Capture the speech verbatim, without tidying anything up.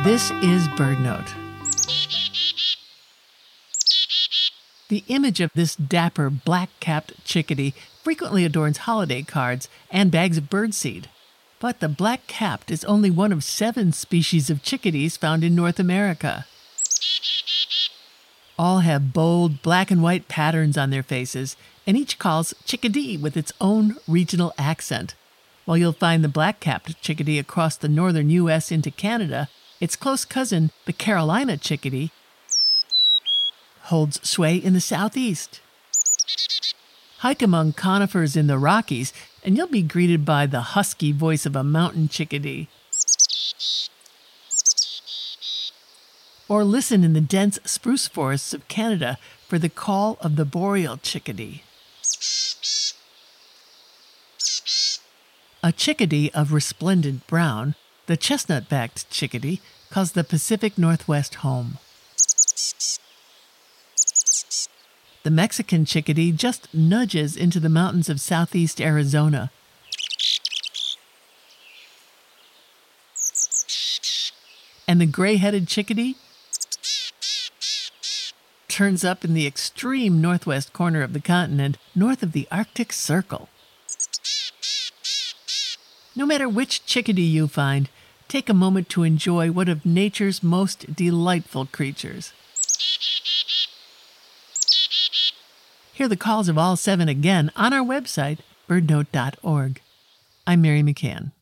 This is BirdNote. The image of this dapper black-capped chickadee frequently adorns holiday cards and bags of birdseed. But the black-capped is only one of seven species of chickadees found in North America. All have bold black and white patterns on their faces, and each calls chickadee with its own regional accent. While you'll find the black-capped chickadee across the northern U S into Canada, its close cousin, the Carolina chickadee, holds sway in the southeast. Hike among conifers in the Rockies, and you'll be greeted by the husky voice of a mountain chickadee. Or listen in the dense spruce forests of Canada for the call of the boreal chickadee. A chickadee of resplendent brown, the chestnut-backed chickadee, calls the Pacific Northwest home. The Mexican chickadee just nudges into the mountains of southeast Arizona. And the gray-headed chickadee turns up in the extreme northwest corner of the continent, north of the Arctic Circle. No matter which chickadee you find, take a moment to enjoy one of nature's most delightful creatures. Hear the calls of all seven again on our website, bird note dot org. I'm Mary McCann.